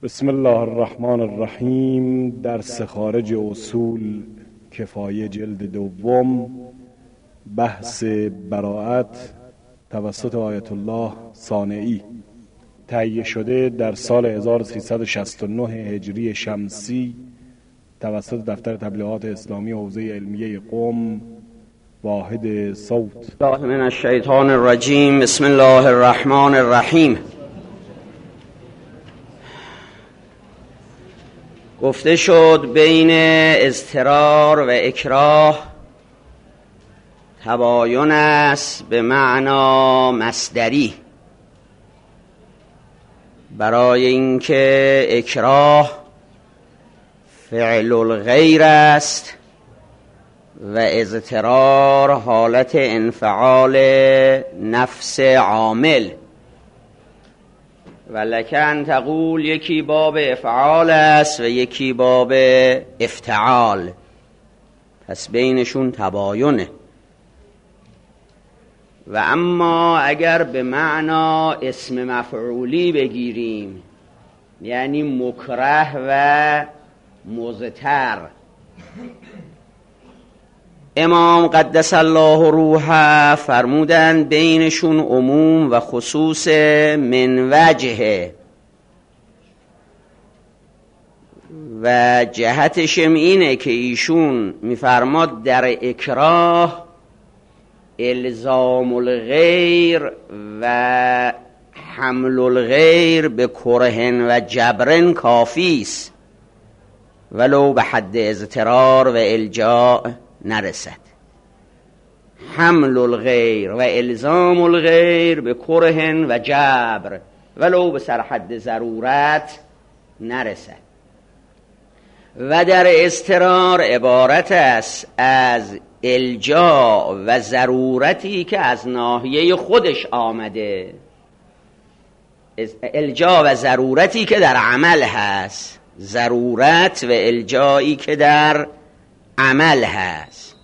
بسم الله الرحمن الرحیم. درس خارج اصول کفایه جلد دوم، بحث براءت توسط آیت الله صانعی، تهیه شده در سال 1369 هجری شمسی توسط دفتر تبلیغات اسلامی حوزه علمیه قم، واحد صوت. الله من الشیطان الرجیم. بسم الله الرحمن الرحیم. گفته شد بین اضطرار و اکراه تباین است به معنا مصدری، برای اینکه اکراه فعل الغیر است و اضطرار حالت انفعال نفس عامل. ولکن تقول یکی باب افعال است و یکی باب افتعال، پس بینشون تباینه. و اما اگر به معنا اسم مفعولی بگیریم، یعنی مکره و مضطر، امام قدس الله روحه فرمودن بینشون عموم و خصوص من وجهه، و جهتشم اینه که ایشون میفرماد در اکراه الزام الغیر و حمل الغیر به کرهن و جبرن کافی است، ولو به حد اضطرار و الجاء نرسد. حمل الغیر و الزام الغیر به کرهن و جبر، ولو به سرحد ضرورت نرسد. و در اضطرار عبارت است از الجا و ضرورتی که از ناحیه خودش آمده، الجا و ضرورتی که در عمل هست، ضرورت و الجایی که در عمل هست.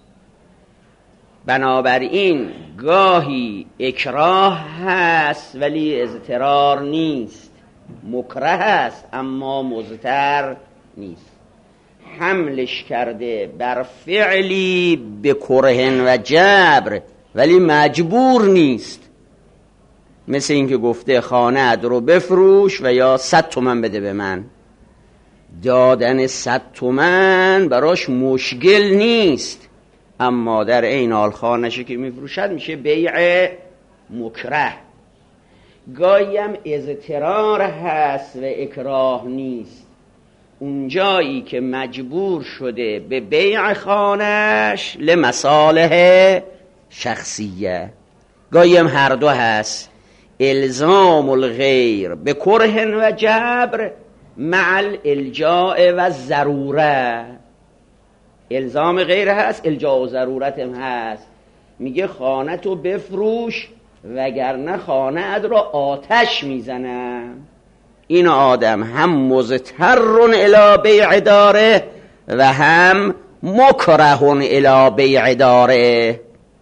بنابراین گاهی اکراه هست ولی اضطرار نیست، مکره هست اما مضطر نیست. حملش کرده بر فعلی به کرهن و جبر ولی مجبور نیست، مثل این که گفته خانه رو بفروش و یا 100 تومن بده به من. دادن 100 تومن براش مشکل نیست، اما در این حال خانه‌شو که میفروشد میشه بیع مکره. گاهی هم اضطرار هست و اکراه نیست، اونجایی که مجبور شده به بیع خانه‌اش لمصالح شخصیه. گاهی هم هر دو هست، الزام الغیر به کرهن و جبر مع الالجاء و ضروره. الزام غیر هست، الجاء و ضرورت هم هست. میگه خانه تو بفروش وگرنه خانه اد را آتش میزنم. این آدم هم مضطر الی بیع داره و هم مکره الی بیع داره.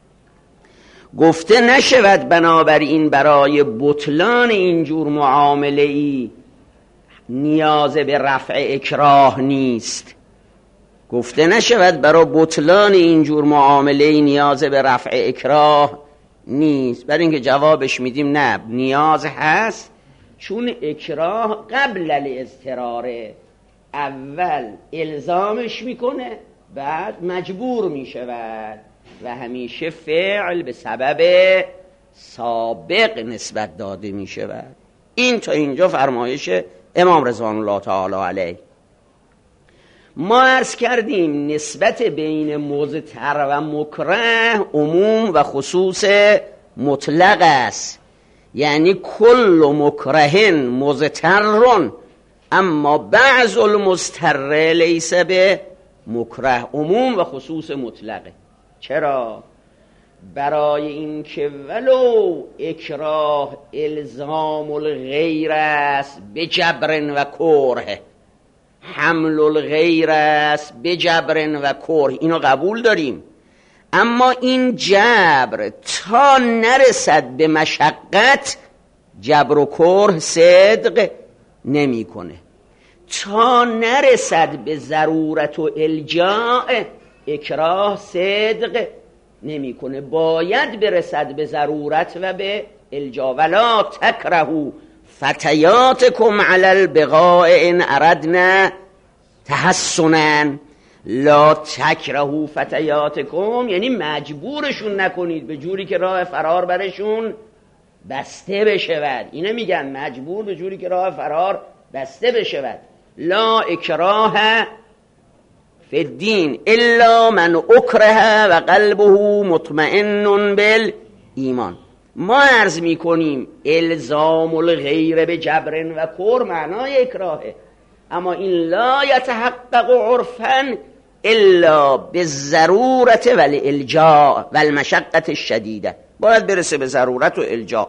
گفته نشود بنابراین برای بطلان اینجور معامله ای نیاز به رفع اکراه نیست. گفته نشود برای بطلان اینجور معامله نیاز به رفع اکراه نیست، برای اینکه جوابش میدیم نه، نیاز هست، چون اکراه قبل الاضطراره، اول الزامش میکنه بعد مجبور میشود و همیشه فعل به سبب سابق نسبت داده میشود. این تا اینجا فرمایش امام رضوان الله تعالی علیه. ما عرض کردیم نسبت بین مضطر و مکره عموم و خصوص مطلق است، یعنی کل مکره مضطر اما بعض المضطر لیس به مکره. عموم و خصوص مطلقه. چرا؟ برای اینکه ولو اکراه الزام الغیر است به جبر و کره، حمل الغیر است به جبر و کره، اینو قبول داریم، اما این جبر تا نرسد به مشقت جبر و کره صدق نمی کنه. تا نرسد به ضرورت و الجاء اکراه صدق نمیکنه، باید برسد به ضرورت و به الجا. ولا تکرهوا فتیاتکم علی البغاء ان اردنا تحسنا. لا تکرهوا فتیاتکم یعنی مجبورشون نکنید به جوری که راه فرار برشون بسته بشود. اینه میگن مجبور به جوری که راه فرار بسته بشود. لا اکراه فی الدین الا من اکره و قلبه مطمئن بالایمان. ما عرض میکنیم الزام الغیر به جبر و کر معنای اکراهه، اما این لا یتحقق عرفا الا بالضرورت والالجاء والمشقة الشدیده. باید برسه به ضرورت و الجاء.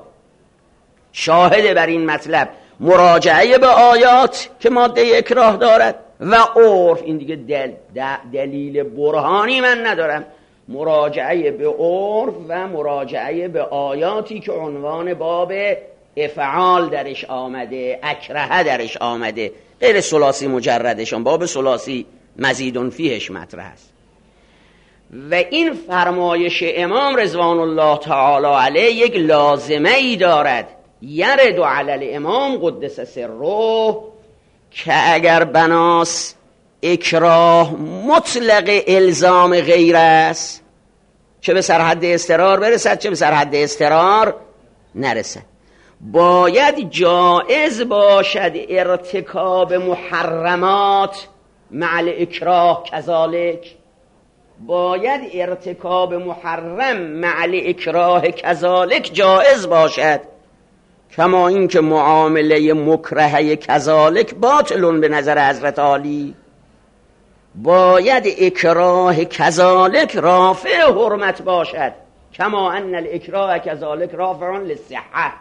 شاهد بر این مطلب مراجعه به آیات که ماده اکراه دارد و عرف. این دیگه دلیل برهانی من ندارم. مراجعه به عرف و مراجعه به آیاتی که عنوان باب افعال درش آمده، اکرهه درش آمده، غیر ثلاثی مجردشان، باب ثلاثی مزیدون فیهش مطرح است. و این فرمایش امام رضوان الله تعالی علیه یک لازمه ای دارد، یرد علی الامام قدس سره، که اگر بناس اکراه مطلق الزام غیر است، چه به سرحد اضطرار برسد چه به سرحد اضطرار نرسد، باید جائز باشد ارتکاب محرمات مع الاکراه کذالک. باید ارتکاب محرم مع الاکراه کذالک جائز باشد، کما این که معامله مکرهه کذالک باطلون به نظر حضرت عالی. باید اکراه کذالک رافع حرمت باشد، کما ان الاکراه کذالک رافع للصحه.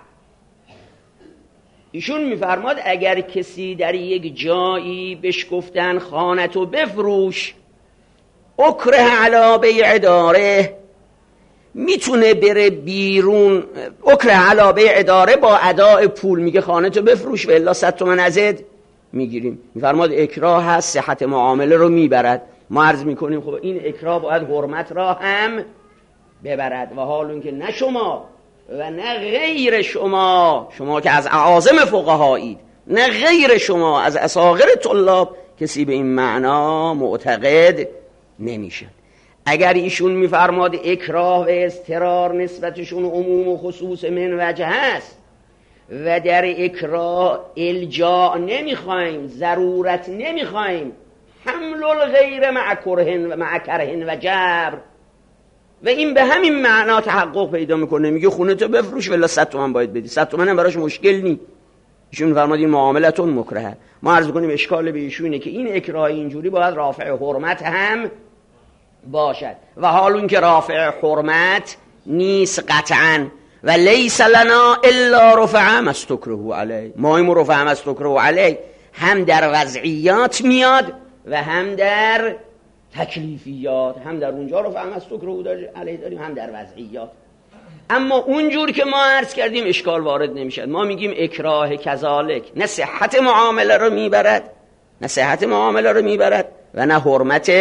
ایشون میفرماد اگر کسی در یک جایی بهش گفتن خانتو بفروش، اکره علی بیع داره، میتونه بره بیرون. اکره علی بیع داره با اداء پول، میگه خانتو بفروش و الا 100 تومن ازت میگیریم. میفرماد اکراه هست، صحت معامله رو میبرد. ما عرض میکنیم خب این اکراه باید حرمت را هم ببرد، و حال اون که نه شما و نه غیر شما که از اعاظم فقهایید، نه غیر شما از اصاغر طلاب کسی به این معنا معتقد نمیشه. اگر ایشون میفرماد اکراه و اضطرار نسبتشون عموم و خصوص من وجه هست و در اکراه الجاء نمیخوایم، ضرورت نمیخوایم، حمل الغیر مع کرهن و مع کرهن و جبر، و این به همین معنا تحقق پیدا میکنه. میگه خونه تو بفروش ولی 100 تومن باید بدی. 100 تومن هم براش مشکل نی. ایشون فرمود این معاملتون مکرهه. ما عرض کنیم اشکال به ایشونه که این اکراه اینجوری باید رافع حرمت هم باشد، و حال اون که رافع حرمت نیست قطعا. و لیس لنا الا رفع ما استکره علیه. ما این رفع ما استکره علیه هم در وضعیات میاد و هم در تکلیفیات، هم در اونجا رفع ما استکره علیه داریم، هم در وضعیات. اما اونجور که ما عرض کردیم اشکال وارد نمیشد. ما میگیم اکراه کذالک نه صحت معامله رو میبرد، نه صحت معامله رو میبرد و نه حرمت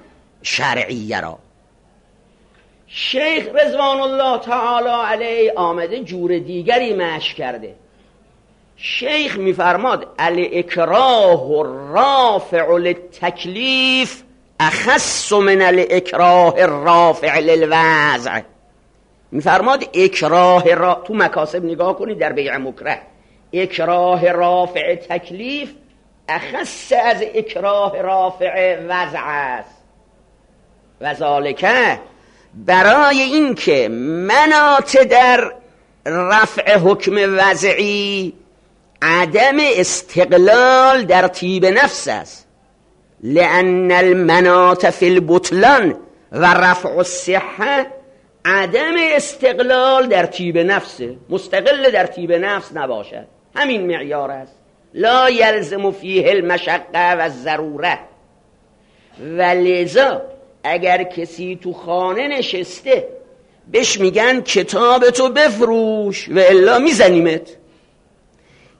شرعیه را. شیخ رضوان الله تعالی علیه آمده جور دیگری مشی کرده. شیخ میفرماد الاکراه الرافع للتکلیف اخص من الاکراه الرافع للوضع. میفرماد اکراه تو مکاسب نگاه کنید در بیع مکره، اکراه رافع تکلیف اخص از اکراه رافع وضع است. و ذالکه برای این که مناط در رفع حکم وضعی عدم استقلال در طیب نفس است، لأن المناط فی البطلان و رفع الصحه عدم استقلال در طیب نفسه، مستقل در طیب نفس نباشد. همین معیار است. لا یلزم فیه المشقه و الضروره. و لذا اگر کسی تو خانه نشسته بهش میگن کتابتو بفروش و الا میزنیمت،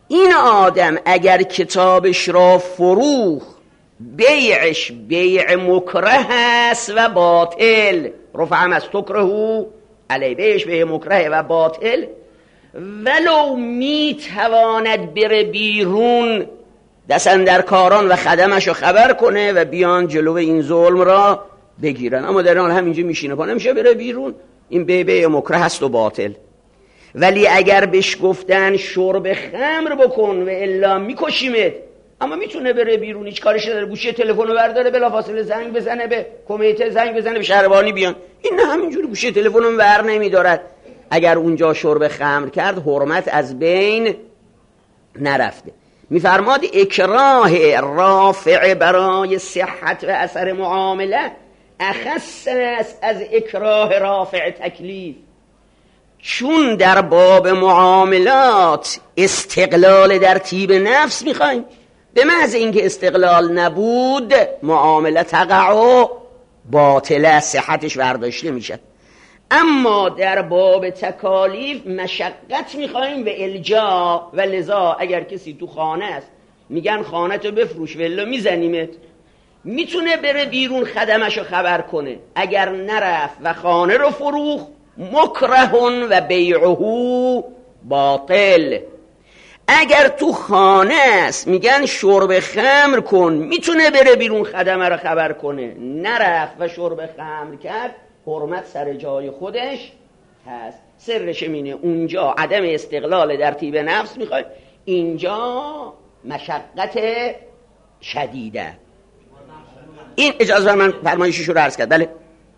این آدم اگر کتابش را فروخ، بیعش بیع مکره است و باطل، رفعم از تکرهو علی، بیعش بیع مکره و باطل، ولو میتواند بره بیرون دست اندر کاران و خدمش رو خبر کنه و بیان جلو این ظلم را بگیرن، اما در حال همینجا میشینه پا نمیشه بره بیرون، این بیع مکره است و باطل. ولی اگر بهش گفتن شرب خمر بکن و الا میکشیمت، اما میتونه بره بیرون، هیچ کارش نداره، گوشی تلفن رو برداره بلافاصله زنگ بزنه به کمیته، زنگ بزنه به شهربانی بیان، این نه همینجوری گوشی تلفن رو ور نمیدارد. اگر اونجا شرب خمر کرد حرمت از بین نرفته. میفرماد اکراه رافع برای صحت و اثر معامله اخص است از اکراه رافع تکلیف، چون در باب معاملات استقلال در طیب نفس میخوایم، به محض اینکه استقلال نبود معامله تقع و باطله، صحتش برداشته میشه. اما در باب تکالیف مشقت میخوایم و الجا، و لذا اگر کسی تو خانه است میگن خانه‌تو بفروش و الا میزنیمت، میتونه بره بیرون خدمشو خبر کنه، اگر نرفت و خانه رو فروخ مکرهون و بیعهو باطل. اگر تو خانه است میگن شرب خمر کن، میتونه بره بیرون خدمه رو خبر کنه، نرفت و شرب خمر کرد، حرمت سر جای خودش هست. سرش اینه اونجا عدم استقلال در طیب نفس میخواد، اینجا مشقت شدیده. این اجازه من فرمایششو رو عرض کرد. بله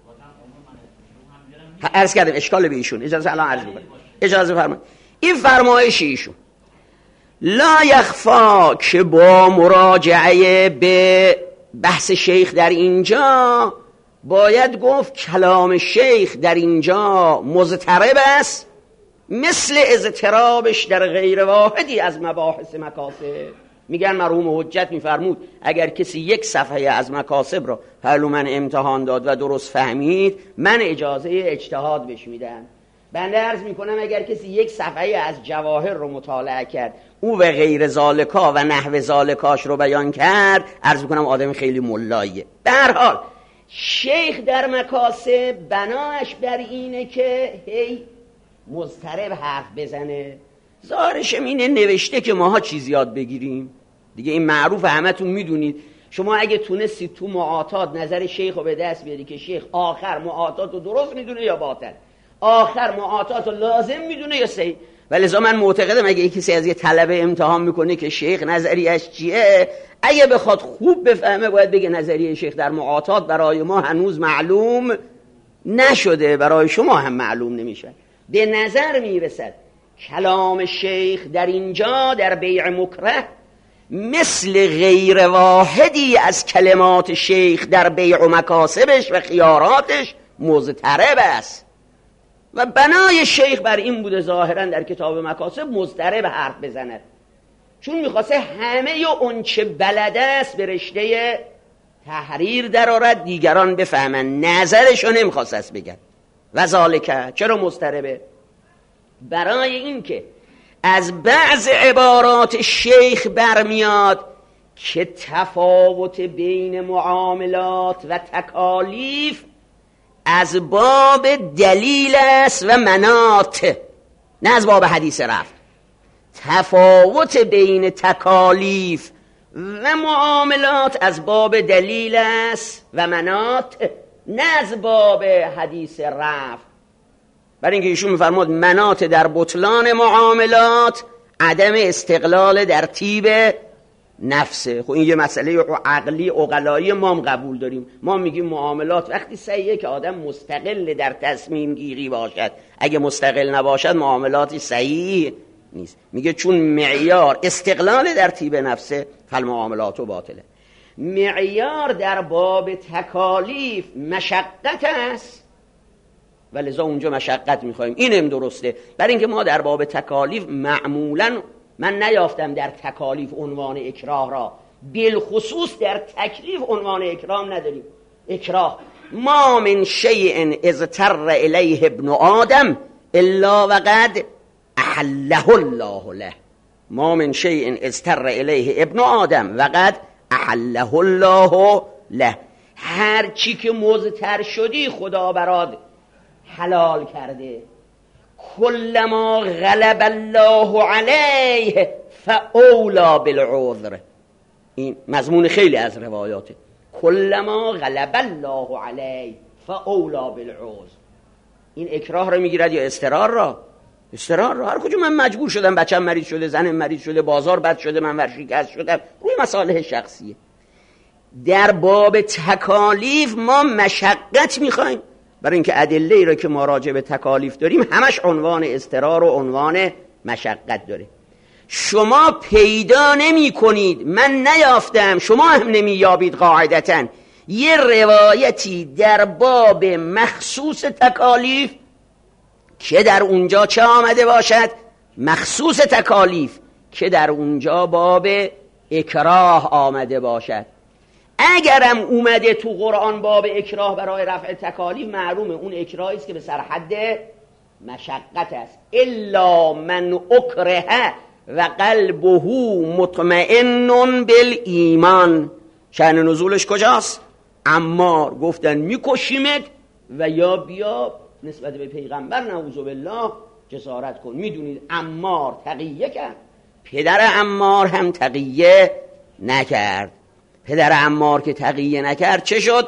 عرض کردم اشکال به ایشون، اجازه الان عرض میکنم، اجازه فرمایید. این فرمایش ایشون لا یخفا که با مراجعه به بحث شیخ در اینجا باید گفت کلام شیخ در اینجا مضطرب است، مثل اضطرابش در غیر واحدی از مباحث مکاسب. میگن مرحوم حجت میفرمود اگر کسی یک صفحه از مکاسب را پهلو من امتحان داد و درست فهمید، من اجازه اجتهاد بهش میدم. بنده عرض میکنم اگر کسی یک صفحه از جواهر رو مطالعه کرد، او و غیر ذالکا و نحو ذالکاش رو بیان کرد، عرض میکنم آدم خیلی ملاییه. به هر حال شیخ در مکاسب بناش بر اینه که هی مضطرب حرف بزنه، ظاهرش اینه نوشته که ماها چیز یاد بگیریم دیگه، این معروف همتون میدونید. شما اگه تونستید تو معاطات نظر شیخ رو به دست بیاری که شیخ آخر معاطات رو درست میدونه یا باطل، آخر معاطات رو لازم میدونه یا صحیح، ولذا من معتقدم اگه کسی از یه طلبه امتحان میکنه که شیخ نظریش چیه، اگه بخواد خوب بفهمه باید بگه نظریه شیخ در معاطات برای ما هنوز معلوم نشده، برای شما هم معلوم نمیشه. به نظر میرسد کلام شیخ در اینجا در بیع مکره مثل غیر واحدی از کلمات شیخ در بیع و مکاسبش و خیاراتش مضطرب است و بنای شیخ بر این بوده ظاهرا در کتاب مکاسب مضطرب حرف بزند، چون میخواسته همه اون چه بلده است به رشته تحریر در آرد، دیگران بفهمن، نظرشو نمیخواست است بگن. و ذالکه چرا مضطربه؟ برای این که از بعض عبارات شیخ برمیاد که تفاوت بین معاملات و تکالیف از باب دلیل است و مناط، نه از باب حدیث رفت. تفاوت بین تکالیف و معاملات از باب دلیل است و مناط، نه از باب حدیث رفت. برای اینکه ایشون میفرماد مناط در بطلان معاملات عدم استقلال در طیب نفسه. خب این یه مسئله عقلی عقلایی ما هم قبول داریم. ما میگیم معاملات وقتی صحیحه که آدم مستقل در تصمیم گیری باشد، اگه مستقل نباشد معاملاتی صحیح نیست. میگه چون معیار استقلال در طیب نفسه فالمعاملات باطله. معیار در باب تکالیف مشقت است و لذا اونجا مشقت میخوایم، اینم درسته. برای اینکه ما در باب تکالیف معمولا من نیافتم در تکالیف عنوان اکراه را، بالخصوص در تکلیف عنوان اکراه نداریم. اکراه ما من شیء اضطر الیه ابن آدم الا وقد احله الله له. ما من شیء اضطر الیه ابن آدم وقد احله الله له. هر چی که مضطر شدی خدا برات حلال کرده. کلما غلب الله علیه فاولا بالعذر. این مضمون خیلی از روایاته. کلما غلب الله علیه فاولا بالعذر. این اکراه رو میگیرد یا اضطرار را؟ اضطرار را. هر کجا من مجبور شدم، بچم مریض شده، زنم مریض شده، بازار بد شده، من ورشکست شدم، روی مصالح شخصیه. در باب تکالیف ما مشقت میخوایم، برای اینکه ادله ای را که ما راجع به تکالیف داریم همش عنوان اضطرار و عنوان مشقت داره. شما پیدا نمی کنید، من نیافتم، شما هم نمی یابید قاعدتاً یه روایتی در باب مخصوص تکالیف که در اونجا چه آمده باشد؟ مخصوص تکالیف که در اونجا باب اکراه آمده باشد. اگرم اومده تو قرآن باب اکراه برای رفع تکالیف، معلومه اون اکراهی است که به سرحد مشقت است. الا من اکره و قلبه مطمئن بالایمان. شأن نزولش کجاست؟ عمار گفتن میکشیمت و یا بیا نسبت به پیغمبر نعوذ بالله جسارت کن. میدونید عمار تقیه کرد، پدر عمار هم تقیه نکرد. پدر عمار که تقیه نکرد چه شد؟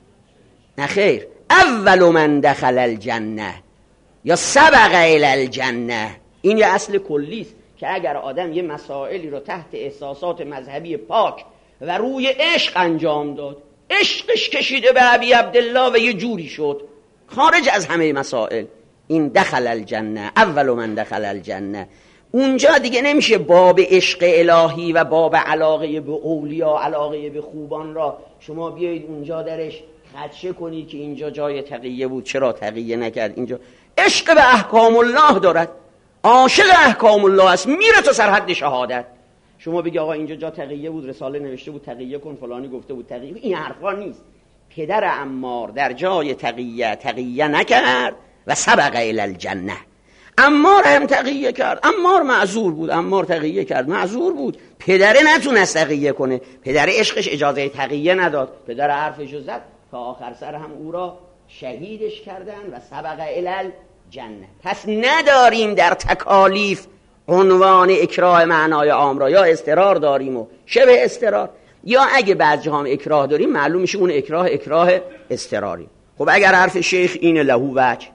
نخیر، اول من دخل الجنه یا سبق الی الجنه. این یه اصل کلیست که اگر آدم یه مسائلی رو تحت احساسات مذهبی پاک و روی عشق انجام داد، عشقش کشیده به ابی عبدالله و یه جوری شد خارج از همه مسائل، این دخل الجنه، اول من دخل الجنه. اونجا دیگه نمیشه باب عشق الهی و باب علاقه به اولیا، علاقه به خوبان را شما بیایید اونجا درش خدشه کنید که اینجا جای تقیه بود چرا تقیه نکرد. اینجا عشق به احکام الله دارد، عاشق احکام الله است، میره تا سرحد شهادت. شما بگی آقا اینجا جا تقیه بود، رساله نوشته بود تقیه کن، فلانی گفته بود تقیه. این حرفا نیست. پدر عمار در جای تقیه نکرد و سبق الی الجنه. عمار هم تقیه کرد، عمار معذور بود، عمار تقیه کرد، معذور بود. پدره نتونست تقیه کنه، پدر عشقش اجازه تقیه نداد، پدر حرفشو زد تا آخر سر هم او را شهیدش کردن و سبق الی الجنه. پس نداریم در تکالیف عنوان اکراه معنای عام را، یا اضطرار داریم و شبه اضطرار، یا اگه بعض جا هم اکراه داریم معلوم میشه اون اکراه اضطراری. خب اگر حرف شیخ اینه لهو وجه،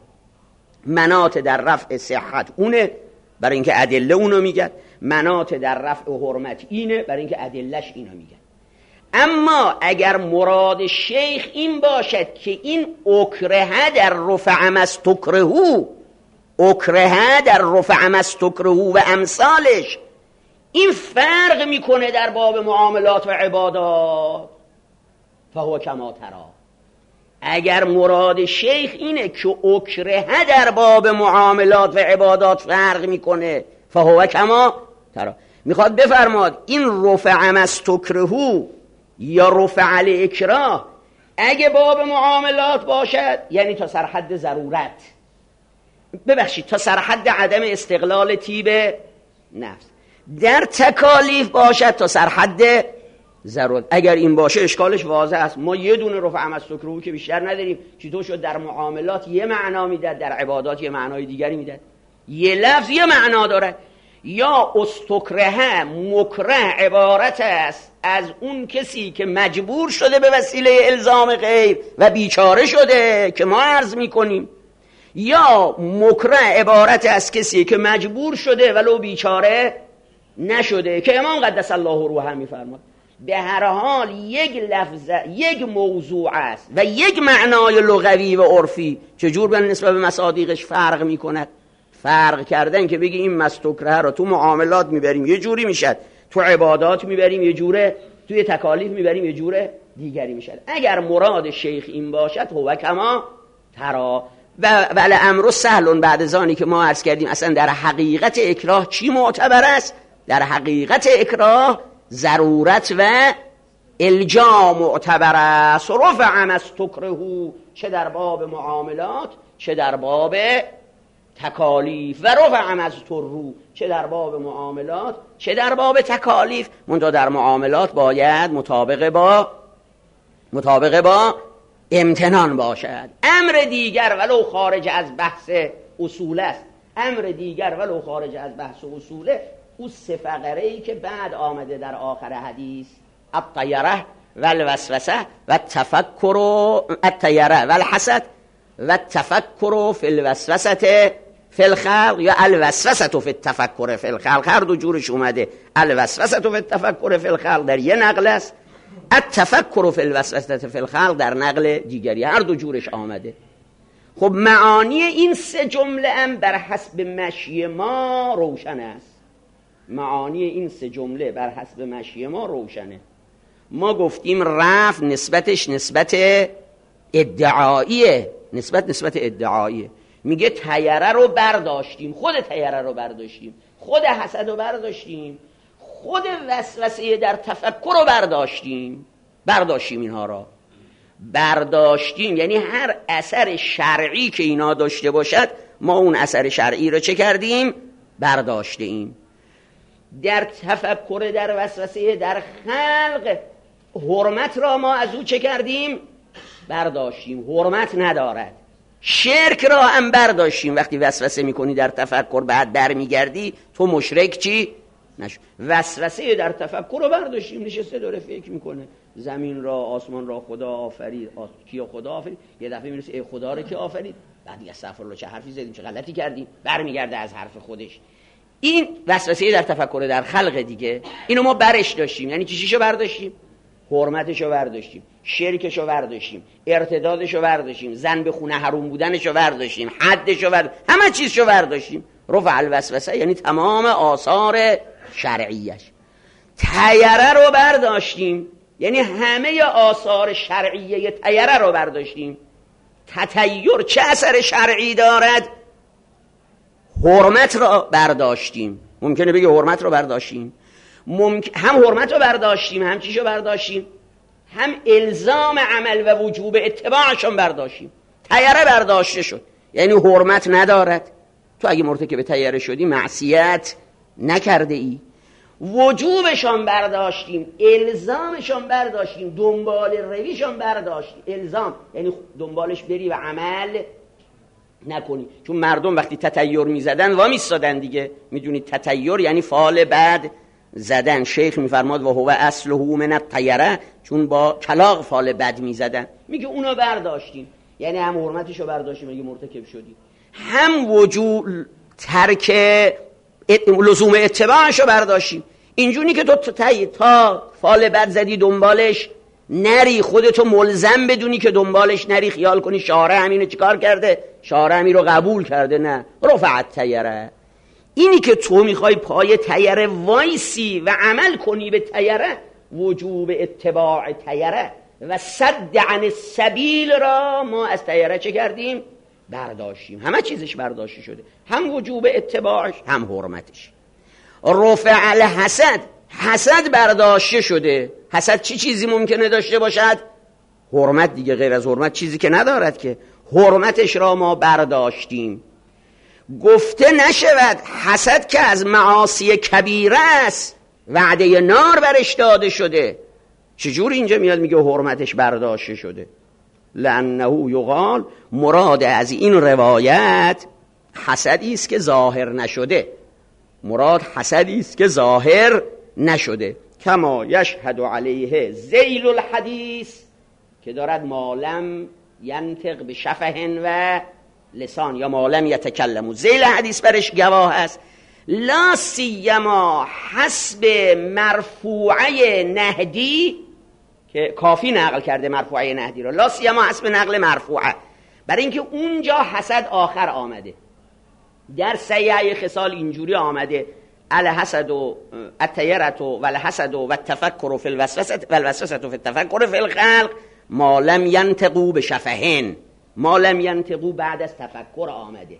منات در رفع صحت اونه برای اینکه ادله اونو میگن، منات در رفع حرمت اینه برای اینکه ادلش اینو میگن. اما اگر مراد شیخ این باشد که این اکره در رفع مستکرهو، اکره در رفع مستکرهو و امثالش، این فرق میکنه در باب معاملات و عبادات، فهو کما ترا. اگر مراد شیخ اینه که اکره در باب معاملات و عبادات فرق میکنه، فهو کما ترا، میخواد بفرماد این رفع مستکرهو یا رفع الاکراه اگه باب معاملات باشد یعنی تا سرحد ضرورت، ببخشید تا سرحد عدم استقلال طیب نفس. در تکالیف باشد تا سرحد ضرورت. اگر این باشه اشکالش واضح است. ما یه دونه رفع مستکرهو که بیشتر نداریم. چطور شد در معاملات یه معنا میداد، در عبادات یه معنای دیگری میداد؟ یه لفظ یه معنا داره. یا استکره مکره عبارت است از اون کسی که مجبور شده به وسیله الزام غیر و بیچاره شده که ما عرض میکنیم، یا مکره عبارت از کسی که مجبور شده ولو بیچاره نشده که امام قدس الله روحه میفرماد. به هر حال یک لفظ یک موضوع است و یک معنای لغوی و عرفی چجور به نسبت به مصادیقش فرق میکند. فرق کردن که بگی این مستکره رو تو معاملات میبریم یه جوری میشد، تو عبادات میبریم یه جوره، توی تکالیف میبریم یه جوره دیگری میشد. اگر مراد شیخ این باشد هو کما ترا ولی امر سهل. بعد از آنی که ما عرض کردیم اصلا در حقیقت اکراه چی معتبر است؟ در حقیقت اکراه ضرورت و الجا معتبر است. رفع مستکرهو چه در باب معاملات چه در باب تکالیف و رفع از رو، چه در باب معاملات چه در باب تکالیف. منتها در معاملات باید مطابق با امتنان باشد. امر دیگر ولو خارج از بحث اصول است، امر دیگر ولو خارج از بحث اصوله، او سه فقره‌ای که بعد آمده در آخر حدیث، الطیره و الوسوسه و التفکر الطیره و الحسد و التفکر فی الوسوسه فی الخلق یا الوسوسه فی التفکر فی الخلق، هر دو جورش اومده. الوسوسه فی التفکر فی الخلق در یه نقل است، التفکر فی الوسوسه فی الخلق در نقل دیگری، هر دو جورش آمده. خب معانی این سه جمله هم بر حسب مشی ما روشن است. معانی این سه جمله بر حسب مشی ما روشنه. ما گفتیم رفع نسبتش نسبت ادعاییه، نسبت ادعاییه. میگه تیره رو برداشتیم، خود تیره رو برداشتیم، خود حسد رو برداشتیم، خود وسوسه در تفکر رو برداشتیم، اینها را برداشتیم. یعنی هر اثر شرعی که اینا داشته باشد ما اون اثر شرعی رو چه کردیم؟ برداشته ایم. در تفکر در وسوسه در خلق حرمت را ما از او چه کردیم؟ برداشتیم، حرمت ندارد. شرک را هم برداشتیم، وقتی وسوسه میکنی در تفکر بعد برمیگردی تو مشرک چی؟ نشو. وسوسه در تفکر رو برداشتیم، نشسته داره فکر میکنه زمین را آسمان را خدا آفرید، کیا خدا آفرید، یه دفعه میرسه ای خدا رو که آفرید، بعد دیگه استغفرالله چه حرفی زدیم چه غلطی کردیم، برمیگرده از حرف خودش. این وسوسه در تفکر در خلق دیگه، اینو ما برش داشتیم. یعنی چیشو برداشتیم؟ حرمتشو برداشتیم، شرکشو برداشتیم، ارتدادشو برداشتیم، زن به خونه حروم بودنشو برداشتیم، حدشو برداشتیم، همه چیزشو برداشتیم. رفع الوسوسه یعنی تمام آثار شرعیش. تیره رو برداشتیم یعنی همه آثار شرعیه تیره رو برداشتیم. تطیر چه اثر شرعی دارد؟ حرمت را برداشتیم. ممکنه بگه حرمت رو برداشتیم، هم حرمت رو برداشتیم، هم چیشو برداشتیم، هم الزام عمل و وجوب اتباعشون برداشتیم. تیره برداشته شد یعنی حرمت ندارد. تو اگه مرتکب تیره شدی معصیت نکرده ای. وجوبشون برداشتیم، الزامشون برداشتیم، دنبال رویشون برداشتیم. الزام یعنی دنبالش بری و عمل نکنی. چون مردم وقتی تطیر میزدن و میستادن دیگه، میدونید تطیر یعنی فال بد زدن. شیخ میفرماد و هو اصله من الطیره، چون با کلاغ فال بد میزدن. میگه اونا برداشتیم یعنی هم حرمتشو برداشتیم اگه مرتکب شدی، هم وجوب ترک لزوم اتباعشو برداشتیم. اینجوری که تو تا فال بد زدی دنبالش نری، خودتو ملزم بدونی که دنبالش نری، خیال کنی شارع همینو چیکار کرده، شارع همین رو قبول کرده. نه، رفعت تیره. اینی که تو میخوای پای تیره وایسی و عمل کنی به تیره، وجوب اتباع تیره و صد عن السبیل را ما از تیره چه کردیم؟ برداشتیم. همه چیزش برداشته شده، هم وجوب اتباعش هم حرمتش. رفع الحسد، حسد برداشته شده. حسد چی چیزی ممکنه داشته باشد؟ حرمت دیگه، غیر از حرمت چیزی که ندارد که. حرمتش را ما برداشتیم. گفته نشود حسد که از معاصی کبیره است، وعده نار برش داده شده. چجور اینجا میاد میگه حرمتش برداشته شده؟ لأنه یقال مراد از این روایت حسدی است که ظاهر نشده. مراد حسدی است که ظاهر نشده. کما یشهد علیه ذیل الحدیث، که دارد مالم ینطق به شفه و لسان یا مالم یتکلم. ذیل حدیث برش گواه است. لا سیما حسب مرفوعه نهدی، که کافی نقل کرده مرفوعه نهدی رو، لا سیما حسب نقل مرفوعه، برای اینکه اونجا حسد آخر آمده. در سیعه خصال اینجوری آمده الحسد و التیرت و الحسد و التفکر فی الوسوسه و الوسوسه فی التفکر فی الخلق ما لم ینطقوا بشفهن. ما لم ینطقوا بعد از تفکر آمده.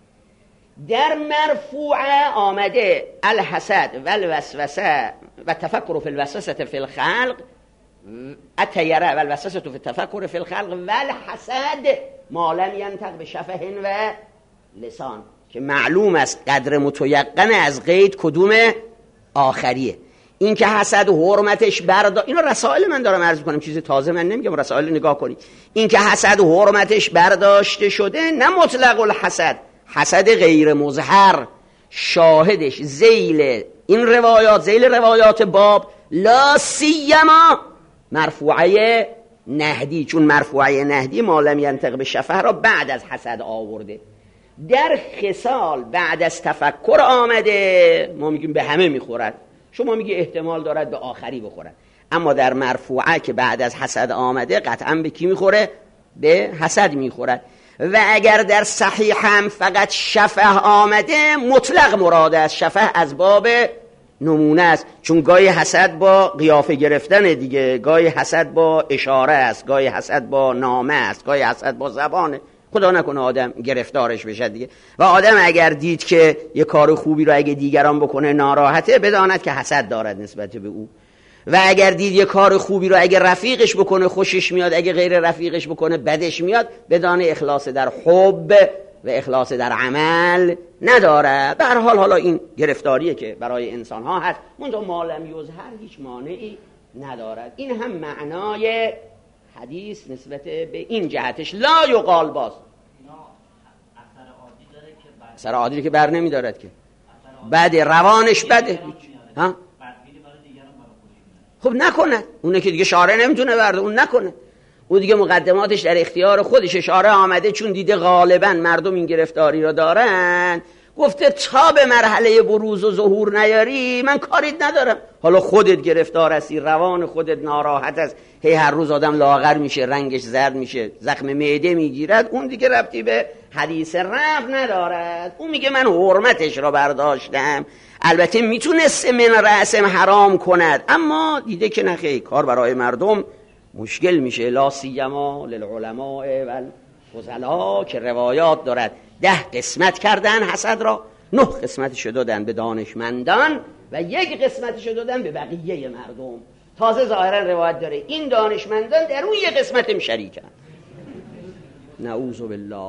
در مرفوعه آمده الحسد و الوسوسه و التفکر فی الوسوسه فی الخلق، التیره و الوسوسه فی التفکر فی الخلق و الحسد ما لم ینطق بشفهن و لسان، که معلوم است قدر متیقن از قید کدوم آخریه. این که حسد و حرمتش اینا رسائل من دارم عرض کنم، چیز تازه من نمیگم، رسائل نگاه کنید. این که حسد و حرمتش برداشته شده، نه مطلق الحسد، حسد غیر مظهر، شاهدش ذیل این روایات، ذیل روایات باب، لا سیما مرفوعه نهدی، چون مرفوعه نهدی ما لم ینطق به شفه را بعد از حسد آورده. در خصال بعد از تفکر آمده، ما میگیم به همه میخورد، شما میگی احتمال دارد به آخری بخورد. اما در مرفوعه که بعد از حسد آمده قطعا به کی میخوره؟ به حسد میخورد. و اگر در صحیح هم فقط شفه آمده، مطلق مراد از شفه از باب نمونه است، چون گاهی حسد با قیافه گرفتن دیگه، گاهی حسد با اشاره است، گاهی حسد با نامه است، گاهی حسد با زبانه. خدا نکنه آدم گرفتارش بشه دیگه. و آدم اگر دید که یه کار خوبی رو اگه دیگران بکنه ناراحته، بداند که حسد دارد نسبت به او. و اگر دید یه کار خوبی رو اگه رفیقش بکنه خوشش میاد، اگه غیر رفیقش بکنه بدش میاد، بدانه اخلاص در حب و اخلاص در عمل نداره. به هر حال حالا این گرفتاریه که برای انسان ها هست، منتها ما لم یظهر هیچ مانعی ندارد. این هم معنای حدیث نسبت به این جهتش. لا یقال باز اثر عادی که بر نمیدارد که بعد روانش بده ها، خب نکنه، اونه که دیگه شارع نمیتونه برده، اون نکنه، اون دیگه مقدماتش در اختیار خودش. شارع آمده چون دیده غالبا مردم این گرفتاری رو دارن، گفته تا به مرحله بروز و ظهور نیاری من کاریت ندارم. حالا خودت گرفتار هستی، روان خودت ناراحت است، هی هر روز آدم لاغر میشه، رنگش زرد میشه، زخم معده میگیرد، اون دیگه ربطی به حدیث رفع ندارد. اون میگه من حرمتش را برداشتم. البته میتونست من رأسم حرام کند، اما دیده که نخیر، کار برای مردم مشکل میشه. لا سیما للعلماء والفضلاء که روایات دارد 10 قسمت کردن حسد را، 9 قسمتش دادن به دانشمندان و 1 قسمتش دادن به بقیه مردم. تازه ظاهرا روایت داره این دانشمندان در اون 1 قسمت هم شریکن. نعوذ بالله.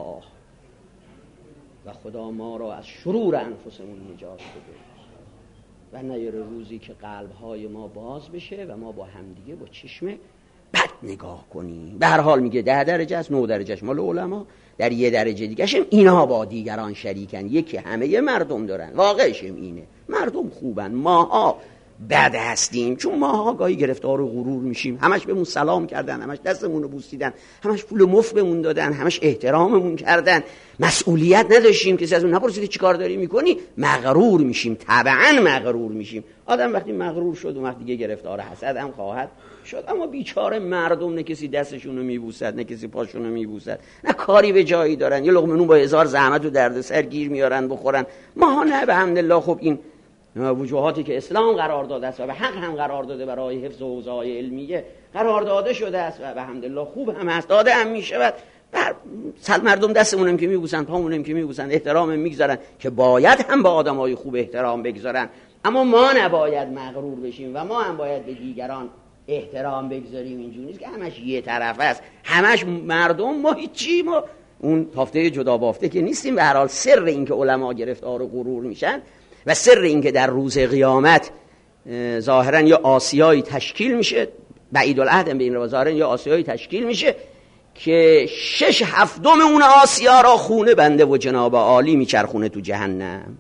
و خدا ما را از شرور انفسمون نجات بده و نیاره روزی که قلب‌های ما باز بشه و ما با همدیگه با چشم بد نگاه کنیم. به هر حال میگه 10 درجه است، 9 درجهش مال علما، در 1 درجه دیگه هم اینها با دیگران شریکن. یکی همه مردم دارن، واقعش اینه، مردم خوبن، ماها بد هستیم، چون ماها گاهی گرفتار غرور میشیم. همش بهمون سلام کردن، همش دستمون رو بوسیدن، همش پول مفت بهمون دادن، همش احتراممون کردن، مسئولیت نداشتیم، کسی از اون نپرسید چیکار داری میکنی، مغرور میشیم، طبعا مغرور میشیم. آدم وقتی مغرور شد اون وقت دیگه گرفتار حسد هم خواهد شد. اما بیچاره مردم، نه کسی دستشون رو میبوسد، نه کسی پاشون رو میبوسد، نه کاری به جایی دارن، یه لقمه نون با 1000 زحمت و دردسر گیر میارن بخورن. ماها نه، به حمدالله. خب این وجوهاتی که اسلام قرار داده است و به حق هم قرار داده برای حفظ حوزه‌های علمیه قرار داده شده است و به حمدالله خوب هم هست، داده هم میشود. مردم دستمونم که میبوسن، پامونم که میبوسن، احترام میگذارن که باید هم با آدمای خوب احترام بگذارن. اما ما نباید مغرور بشیم و ما هم باید به دیگران احترام بگذاریم. اینجوری نیست که همش یه طرفه است، همش مردم، ما هیچی، ما اون تافته جدا بافته که نیستیم. به هر حال سر این که علما گرفتار غرور میشن و سر این که در روز قیامت ظاهرا یا آسیایی تشکیل میشه، بعید العهد به این رو، ظاهرا یا آسیایی تشکیل میشه که 6/7 اون آسیا را خونه بنده و جناب عالی میچرخونه تو جهنم.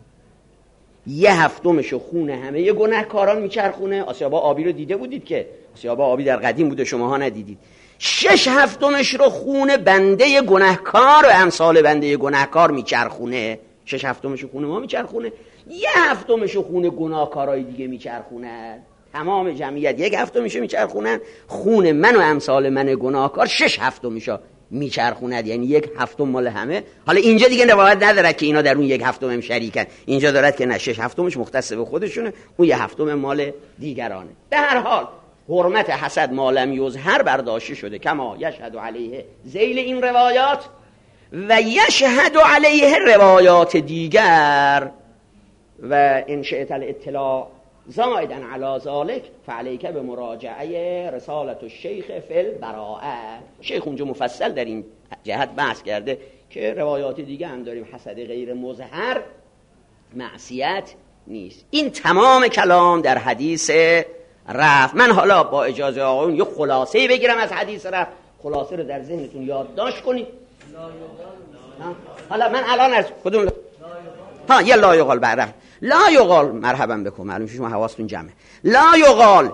1/7 خونه همه گناهکاران میچرخونه. آسیاب آبی رو دیده بودید که آسیاب آبی در قدیم بوده، شماها ندیدید. 6/7 رو خونه بنده گناهکار و امثال بنده گناهکار میچرخونه. 6/7 خونه ما میچرخونه، 1/7 خونه گناهکارای دیگه میچرخونه. تمام جمعیت 1/7 میچرخونن، خون من و امثال من گناهکار 6/7 میچرخوند، یعنی 1/7 مال همه. حالا اینجا دیگه روایت ندارد که اینا در اون 1/7 هم شریکن، اینجا دارد که نه، 6/7 مختص به خودشونه، اون 1/7 مال دیگرانه. به هر حال حرمت حسد ما لم یظهر برداشته شده، کما یشهد علیه ذیل این روایات و یشهد علیه روایات دیگر. و ان شئت الاطلاع زائدا علی ذلک فعلیک به مراجعه رسالت الشیخ فی البراءه. شیخ اونجا مفصل در این جهت بحث کرده که روایات دیگه هم داریم، حسد غیر مظهر معصیت نیست. این تمام کلام در حدیث رفع. من حالا با اجازه آقایون یه خلاصه بگیرم از حدیث رفع، خلاصه رو در ذهنتون یادداشت کنید. حالا من الان از کدوم یه لا یقال بعد لا یقال مرحبا بکن، معلوم شما حواستون جمعه. لا یقال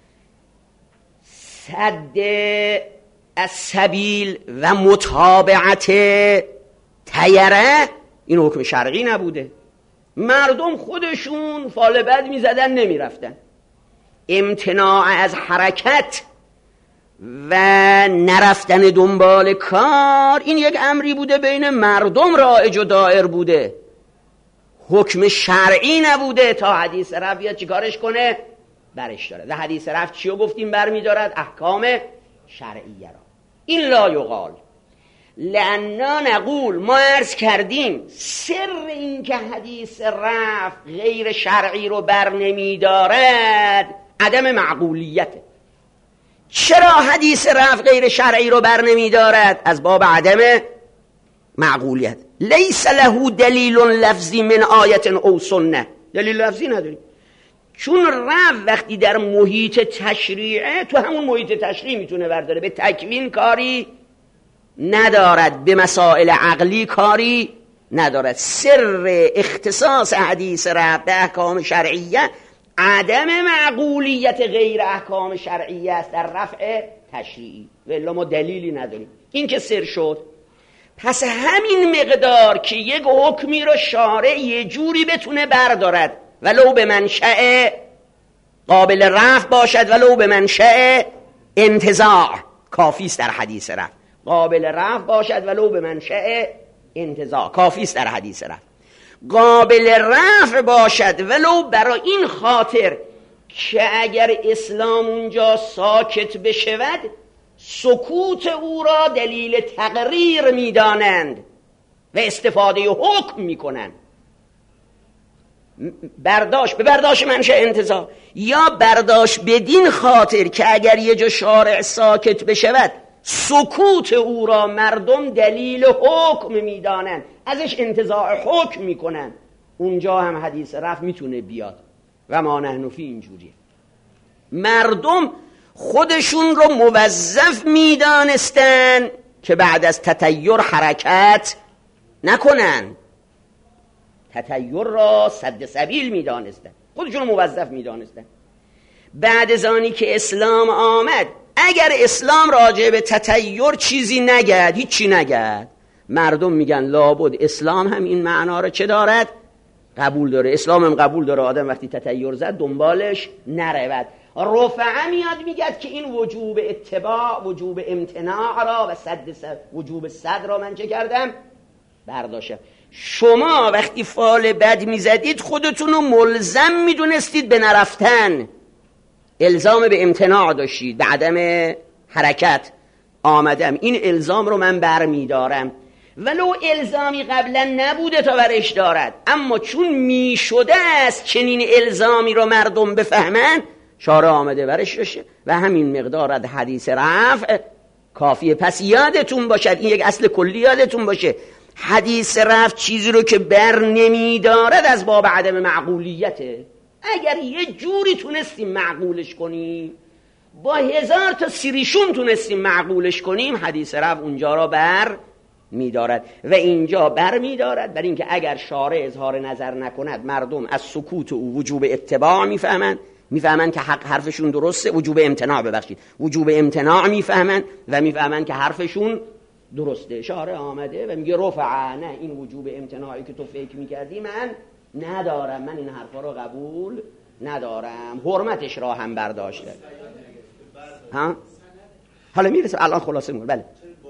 سد السبیل و متابعت تیره، این حکم شرعی نبوده. مردم خودشون فال بد میزدن نمیرفتن. امتناع از حرکت و نرفتن دنبال کار این یک امری بوده بین مردم رایج و دائر بوده، حکم شرعی نبوده تا حدیث رفع بیاد چیکارش کنه؟ برش داره. و حدیث رفع چیو گفتیم برمی دارد؟ احکام شرعیه را. این لا یقال لأننا نقول، ما عرض کردیم سر این که حدیث رفع غیر شرعی رو بر نمی دارد عدم معقولیته. چرا حدیث رفع غیر شرعی رو بر نمی دارد؟ از باب عدم معقولیت. لیس له دلیل لفظی من آیت او سنه، دلیل لفظی نداریم. چون رفع وقتی در محیط تشریعه، تو همون محیط تشریع میتونه برداره، به تکوین کاری ندارد، به مسائل عقلی کاری ندارد. سر اختصاص حدیث رفع به احکام شرعیه عدم معقولیت غیر احکام شرعیه است در رفع تشریعی، ولی ما دلیلی نداریم. این که سر شد، پس همین مقدار که یک حکمی رو شارع یه جوری بتونه بردارد ولو به منشأ قابل رفع باشد ولو به منشأ انتزاع، کافی است در حدیث رفع. قابل رفع باشد ولو به منشأ انتزاع، کافی است در حدیث رفع. قابل رفع باشد ولو برای این خاطر که اگر اسلام اونجا ساکت بشود سکوت او را دلیل تقریر میدانند و استفاده حکم میکنند. برداشت به برداشت منشأ انتزاع، یا برداشت بدین خاطر که اگر یه جا شارع ساکت بشود سکوت او را مردم دلیل حکم میدانند، ازش انتزاع حکم میکنند. اونجا هم حدیث رفع میتونه بیاد. و ما نحن فی اینجوریه. مردم خودشون رو موظف میدانستن که بعد از تطیر حرکت نکنن، تطیر را سد سبیل میدانستن، خودشون رو موظف میدانستن. بعد از آنی که اسلام آمد، اگر اسلام راجع به تطیر چیزی نگد، هیچی نگد، مردم میگن لابد اسلام هم این معنا رو چه دارد؟ قبول داره. اسلام هم قبول داره آدم وقتی تطیر زد دنبالش نرود. رفعه میاد میگد که این وجوب اتباع، وجوب امتناع را و وجوب صد را من چه کردم؟ برداشتم. شما وقتی فال بد میزدید خودتون رو ملزم میدونستید به نرفتن، الزام به امتناع داشتید، به عدم حرکت. آمدم این الزام رو من برمیدارم، ولو الزامی قبلا نبوده تا برش دارد، اما چون میشده است چنین الزامی رو مردم بفهمن، شارع آمده برش داشته و همین مقدار از حدیث رفع کافیه. پس یادتون باشد، این یک اصل کلی یادتون باشه، حدیث رفع چیزی رو که بر نمیدارد از باب عدم معقولیته. اگر یه جوری تونستیم معقولش کنیم، با 1000 تا سیریشون تونستیم معقولش کنیم، حدیث رفع اونجا را بر میدارد و اینجا بر میدارد. برای اینکه اگر شارع اظهار نظر نکند مردم از سکوت او وجوب اتباع میفهمن که حق حرفشون درسته، وجوب امتناع میفهمن و میفهمن که حرفشون درسته. شارع آمده و میگه رفع، نه این وجوب امتناعی که تو فکر میکردی من ندارم، من این حرفا رو قبول ندارم، حرمتش را هم برداشته. ها حالا میرسه الان خلاصه میگه بله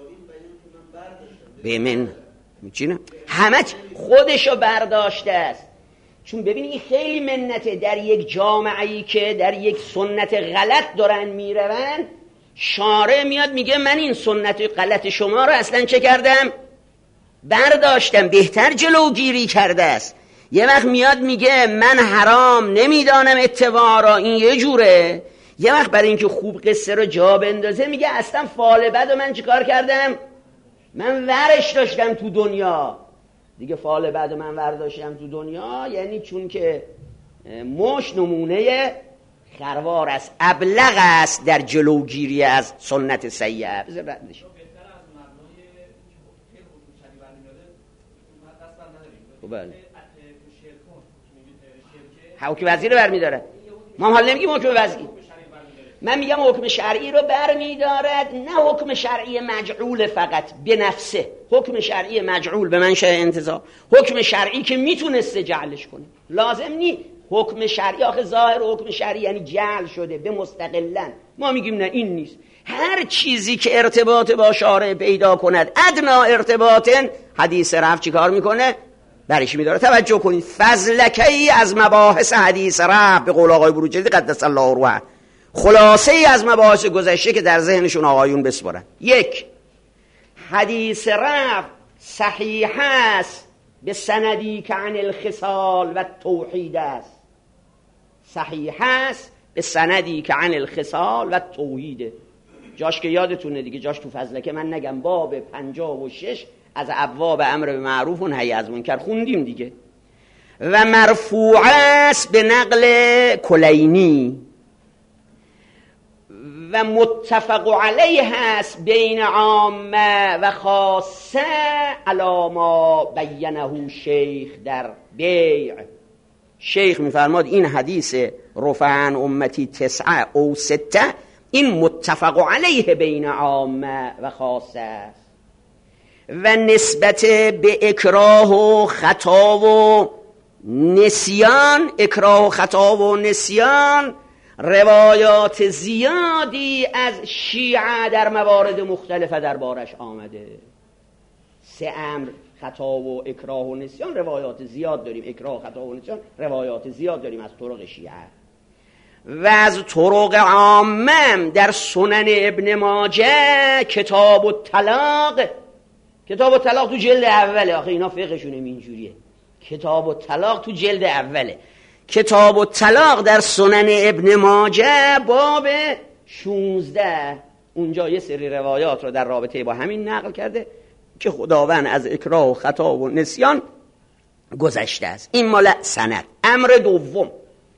به من میچینه همه خودشو برداشته است. چون ببینی این خیلی منته در یک جامعه‌ای که در یک سنت غلط دارن میروند، شارع میاد میگه من این سنت غلط شما رو اصلا چه کردم؟ برداشتم، بهتر جلوگیری کرده است. یه وقت میاد میگه من حرام نمیدانم اتباع را، این یه جوره. یه وقت برای اینکه خوب قصه رو جا بندازه میگه اصلا فال بد و من چیکار کردم؟ من ورش داشتم تو دنیا. دیگه فال بد و من ور داشتم تو دنیا یعنی چون که مش نمونه خروار است، ابلغ است در جلوگیری از سنت سیئه. بذار ردش بله حکم وزیر رو برمیداره. ما حال نمیگیم حکم وزیر، من میگم حکم شرعی رو برمیدارد، نه حکم شرعی مجعول فقط به نفسه، حکم شرعی مجعول به منشأ انتزاع، حکم شرعی که میتونسته جعلش کنه. لازم نی حکم شرعی، آخه ظاهر حکم شرعی یعنی جعل شده به مستقلن. ما میگیم نه این نیست، هر چیزی که ارتباط با شارع پیدا کند ادنا ارتباطن، حدیث رفع چی کار میکنه؟ برش میداره. توجه کنید، فضلکی از مباحث حدیث رفع به قول آقای بروجردی قدس الله روحه، خلاصه ای از مباحث گذشته که در ذهنشون آقایون بسپارن. یک، حدیث رفع صحیح است به سندی که عن الخصال و توحید است. صحیح است به سندی که عن الخصال و توحیده. جاش که یادتونه دیگه، جاش تو فضلکه من نگم، باب 56 از ابواب امر به معروف و نهی از منکر خوندیم دیگه. و مرفوع است به نقل کلینی و متفق علیه است بین عامه و خاصه علی ما بینه شیخ در بیع. شیخ میفرماد این حدیث رفع عن امتی 9 او 6 این متفق علیه بین عامه و خاصه است. و نسبت به اکراه و خطا و نسیان، اکراه و خطا و نسیان روایات زیادی از شیعه در موارد مختلفه دربارش آمده. 3 امر، خطا و اکراه و نسیان، روایات زیاد داریم. اکراه و خطا و نسیان روایات زیاد داریم از طرق شیعه. و از طرق عامه در سنن ابن ماجه کتاب الطلاق. کتاب الطلاق تو جلد اوله، آخه اینا فقهشون اینجوریه. کتاب الطلاق تو جلد اوله. کتاب الطلاق در سنن ابن ماجه باب 16 اونجا یه سری روایات رو در رابطه با همین نقل کرده که خداوند از اکراه و خطا و نسیان گذشته است. این مال سند. امر دوم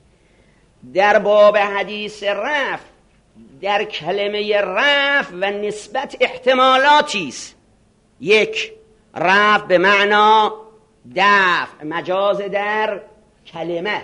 در باب حدیث رفع، در کلمه رفع و نسبت احتمالاتی است. 1 رفع به معنا دفع، مجاز در کلمه.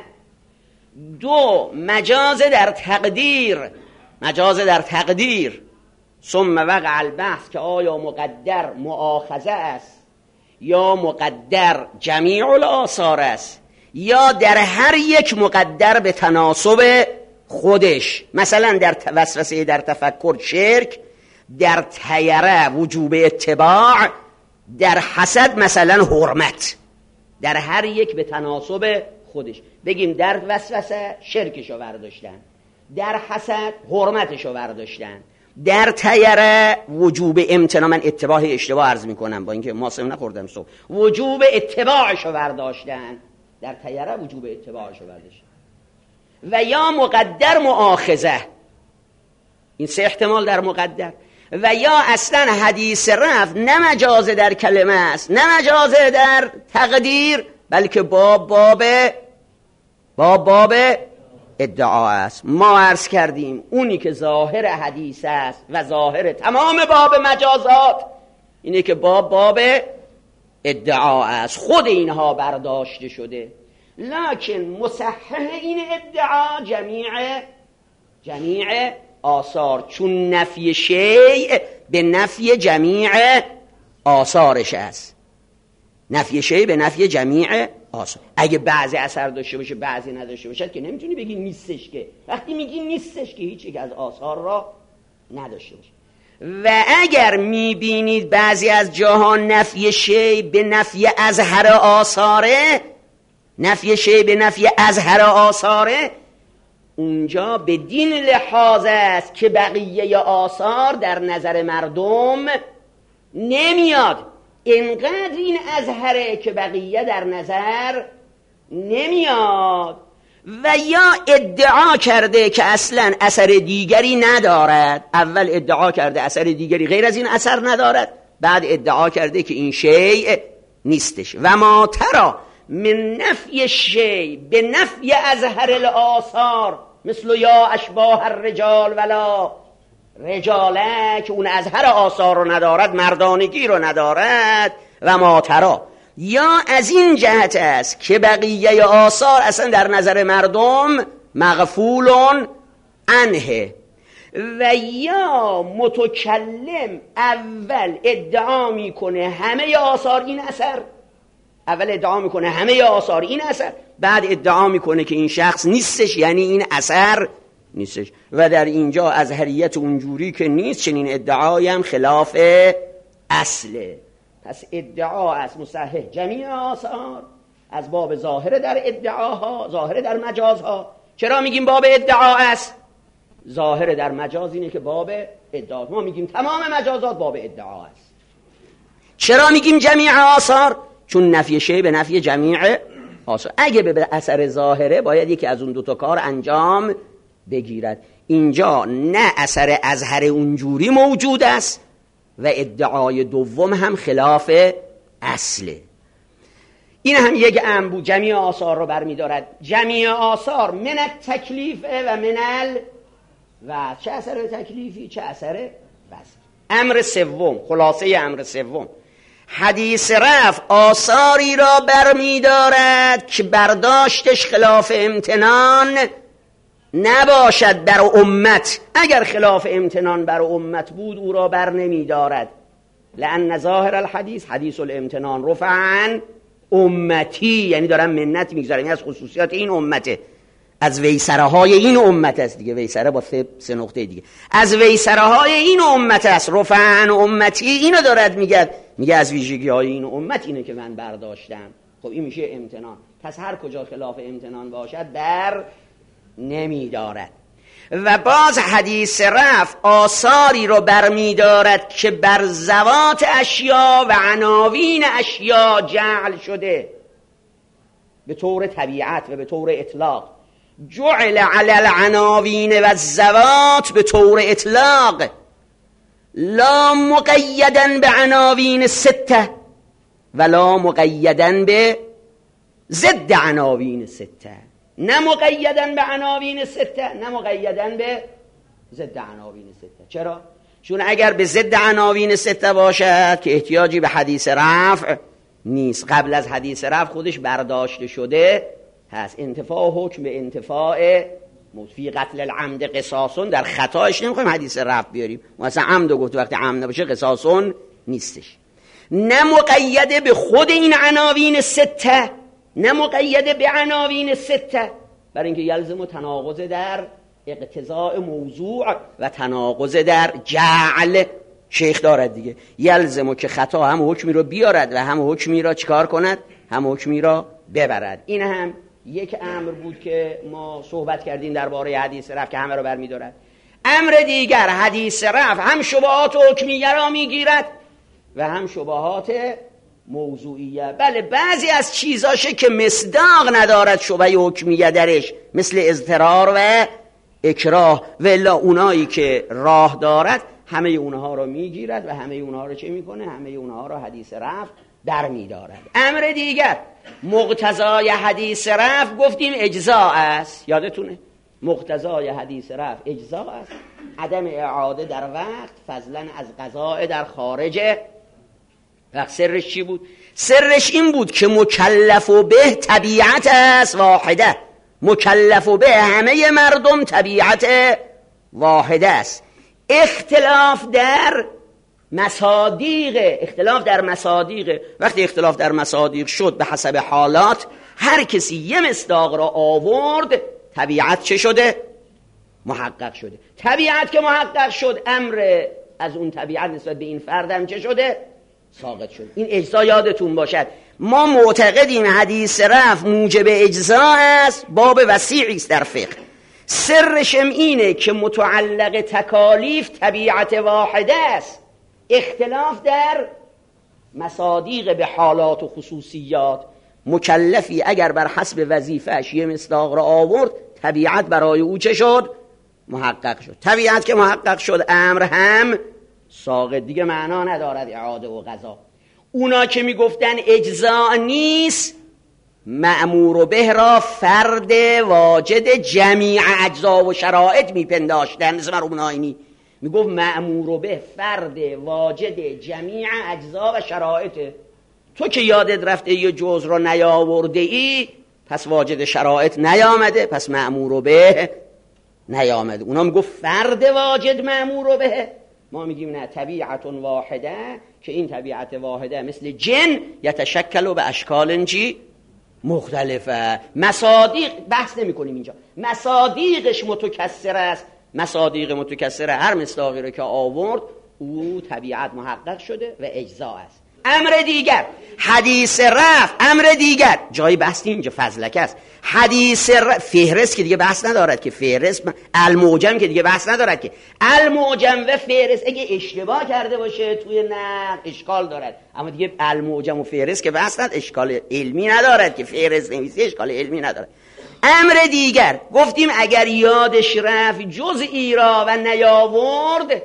2 مجاز در تقدیر، مجاز در تقدیر. ثم وقع البحث که آیا مقدر مؤاخذه است یا مقدر جمیع الآثار است یا در هر یک مقدر به تناسب خودش. مثلا در وسوسه در تفکر شرک، در طیره وجوب اتباع، در حسد مثلا حرمت، در هر یک به تناسب خودش. بگیم در وسوسه شرکشو برداشتن، در حسد حرمتشو برداشتن، در طیره وجوب امتناع، من اتباع اشتباه عرض میکنم با اینکه ماسم نخوردم صبح، وجوب اتباعشو برداشتن، در طیره وجوب اتباعشو برداشتن. و یا مقدر مؤاخذه، این 3 احتمال در مقدر. و یا اصلا حدیث رفع نه مجاز در کلمه است نه مجاز در تقدیر، بلکه باب ادعا است. ما عرض کردیم اونی که ظاهر حدیث است و ظاهر تمام باب مجازات اینه که باب ادعا است، خود اینها برداشته شده. لکن مصحح این ادعا جمیع آثار، چون نفی شیء به نفی جمیع آثارش است. نفی شیء به نفی جمیع آثار. اگه بعضی اثر داشته باشه بعضی نداشته باشه که نمیتونی بگی نیستش. که وقتی میگی نیستش که هیچ یک از آثار را نداشته باشه. و اگر میبینید بعضی از جاها نفی شیء به نفی اظهر آثاره، نفی شیء به نفی اظهر آثاره، اونجا به دین لحاظ است که بقیه آثار در نظر مردم نمیاد. اینقدر این اظهره که بقیه در نظر نمیاد و یا ادعا کرده که اصلا اثر دیگری ندارد. اول ادعا کرده اثر دیگری غیر از این اثر ندارد، بعد ادعا کرده که این شیء نیستش. و ما ترا من نفی شیء به نفی اظهر الآثار مثل یا اشباه الرجال ولا رجاله، که اون اظهر آثار رو ندارد، مردانگی رو ندارد. و ما ترا یا از این جهت است که بقیه آثار اصلا در نظر مردم مغفول عنه. و یا متکلم اول ادعا میکنه همه آثار این اثر، اول ادعا میکنه همه آثار این اثر، بعد ادعا میکنه که این شخص نیستش، یعنی این اثر نیستش. و در اینجا ازهریت اونجوری که نیست، چنین ادعایی هم خلاف اصله. پس ادعا از مصحح جمیع آثار از باب ظاهر در ادعاها، ظاهر در مجازها. چرا میگیم باب ادعا است؟ ظاهر در مجاز اینه که باب ادعا، ما میگیم تمام مجازات باب ادعا است. چرا میگیم جمیع آثار؟ چون نفی شیء به نفی جمیع آثار. اگه به اثر ظاهره باید یکی از اون دوتا کار انجام بگیرد. اینجا نه اثر اظهر اونجوری موجود است و ادعای دوم هم خلاف اصله. این هم یک امر بود، جمیع آثار رو برمی‌دارد. جمیع آثار من التکلیف و من و چه اثر تکلیفی چه اثر وضعی. امر سوم، خلاصه امر سوم، حدیث رفع آثاری را برمی‌دارد که برداشتش خلاف امتنان نباشد بر امت. اگر خلاف امتنان بر امت بود او را بر نمی دارد. لأن ظاهر الحدیث حدیث الامتنان رفعا امتی، یعنی دارم منت میگذارم، از خصوصیات این امته، از ویسره های این امت است دیگه، ویسره با سه نقطه دیگه، از ویسره های این امت است، رفعا امتی. اینو دارد میگه از ویژگی های این امت اینه که من برداشتم. خب این میشه امتنان. پس هر کجا خلاف امتنان باشد بر نمی دارد. و باز حدیث رفع آثاری رو برمی دارد که بر ذوات اشیا و عناوین اشیا جعل شده به طور طبیعت و به طور اطلاق. جعل علی العناوین و الذوات به طور اطلاق، لا مقیدن به عناوین سته ولا مقیدن به ضد عناوین سته. نه مقیدن به عناوین سته، نه مقیدن به ضد عناوین سته. چرا؟ چون اگر به ضد عناوین سته باشد که احتیاجی به حدیث رفع نیست، قبل از حدیث رفع خودش برداشته شده هست. انتفاع حکم به انتفاع فی قتل العمد قصاصون، در خطاش نمیخوایم حدیث رفع بیاریم، مثلا عمد گفت وقتی عمد نباشه قصاصون نیستش. نه مقید به خود این عناوین سته، نه مقید به عناوین سته، برای اینکه یلزم تناقض در اقتضاء موضوع و تناقض در جعل. شیخ دارد دیگه، یلزم که خطا هم حکمی رو بیارد و هم حکمی را چکار کند، هم حکمی را ببرد. این هم یک امر بود که ما صحبت کردیم درباره حدیث رفع که همه رو برمی‌دارد. امر دیگر، حدیث رفع هم شبهات حکمیه را میگیرد و هم شبهات موضوعیه. بله بعضی از چیزاشه که مصداق ندارد شبهه حکمیه درش، مثل اضطرار و اکراه، ولی اونایی که راه دارد همه اونها رو میگیرد و همه اونها رو چه میکنه؟ همه اونها رو حدیث رفع در میدارد. امر دیگر، مقتضای حدیث رفع گفتیم اجزاء است، یادتونه؟ مقتضای حدیث رفع اجزاء است، عدم اعاده در وقت، فضلا از قضاء در خارج وقت. سرش چی بود؟ سرش این بود که مکلف به طبیعت است واحده، مکلف به همه مردم طبیعت واحده است. اختلاف در مصادیق، اختلاف در مصادیق، وقتی اختلاف در مصادیق شد به حسب حالات هر کسی یه مصداق را آورد، طبیعت چه شده؟ محقق شده. طبیعت که محقق شد، امر از اون طبیعت نسبت به این فردم چه شده؟ ساقط شد. این اجزا یادتون باشد. ما معتقدیم حدیث رفع موجب اجزا است، باب وسیعی است در فقه. سرشم اینه که متعلق تکالیف طبیعت واحده است، اختلاف در مصادیق به حالات و خصوصیات. مکلفی اگر بر حسب وظیفه‌اش یه مصداق را آورد، طبیعت برای او چه شد؟ محقق شد. طبیعت که محقق شد، امر هم ساقط، دیگه معنا ندارد اعاده و قضا. اونا که میگفتن اجزاء نیست، مأمور به را فرد واجد جمیع اجزا و شرایط میپنداشتن. مثل مرحوم ناینی میگفت مأمور به فرد واجد جمیع اجزا و شرایط. تو که یادت رفته یه جزء رو نیاورده ای، پس واجد شرایط نیامده، پس مأمور به نیامده. اونا میگفت فرد واجد مأمور به، ما میگیم نه، طبیعت واحده، که این طبیعت واحده مثل جن یتشکل به اشکال چی مختلفه. مصادیق بحث نمی کنیم اینجا، مصادیقش متکثر است. مصادیق متکثر هر مصداقی رو که آورد او طبیعت محقق شده و اجزا است. امر دیگر حدیث رفع، امر دیگر جای بحث اینجا فضلک است. حدیث فهرست که دیگه بحث ندارد که، فهرست المعجم که دیگه بحث ندارد که، المعجم و فهرست اگه اشتباه کرده باشه توی نقل اشکال دارد، اما دیگه المعجم و فهرست که بحث ندارد، اشکال علمی ندارد که فهرست نویسی اشکال علمی ندارد. امر دیگر گفتیم اگر یادش رفت جزئی را و نیاورد،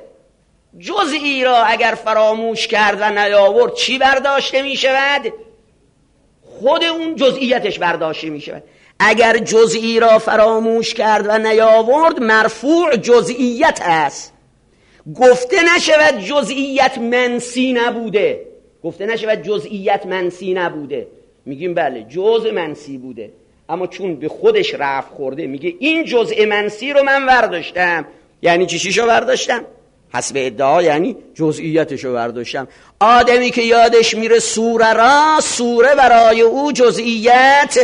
جزئی را اگر فراموش کرد و نیاورد، چی برداشته می شود؟ خود اون جزئیتش برداشته می شود. اگر جزئی را فراموش کرد و نیاورد، مرفوع جزئیت است. گفته نشود جزئیت منسی نبوده، گفته نشود جزئیت منسی نبوده. میگیم بله جزء منسی بوده، اما چون به خودش رفع خورده میگه این جزء منسی رو من برداشتم. یعنی چیشو برداشتم؟ حسب ادعا یعنی جزئیتشو برداشتم. آدمی که یادش میره سوره را، سوره برای او جزئیت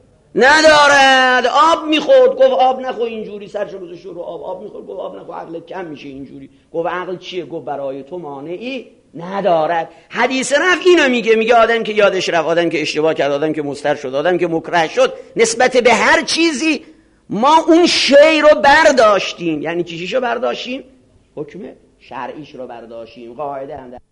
ندارد. آب میخورد، گفت آب نخور اینجوری، سرشو گذاشت رو آب میخورد، گفت آب نخور عقلت کم میشه اینجوری. گفت عقل چیه؟ گفت برای تو مانعی ندارد. حدیث رفع اینو میگه آدم که یادش رفت، آدم که اشتباه کرد، آدم که مضطر شد، آدم که مکره شد، نسبت به هر چیزی ما اون شی رو برداشتیم. یعنی چیشو برداشتیم؟ حکم شرعیش رو برداشتیم. قاعده هم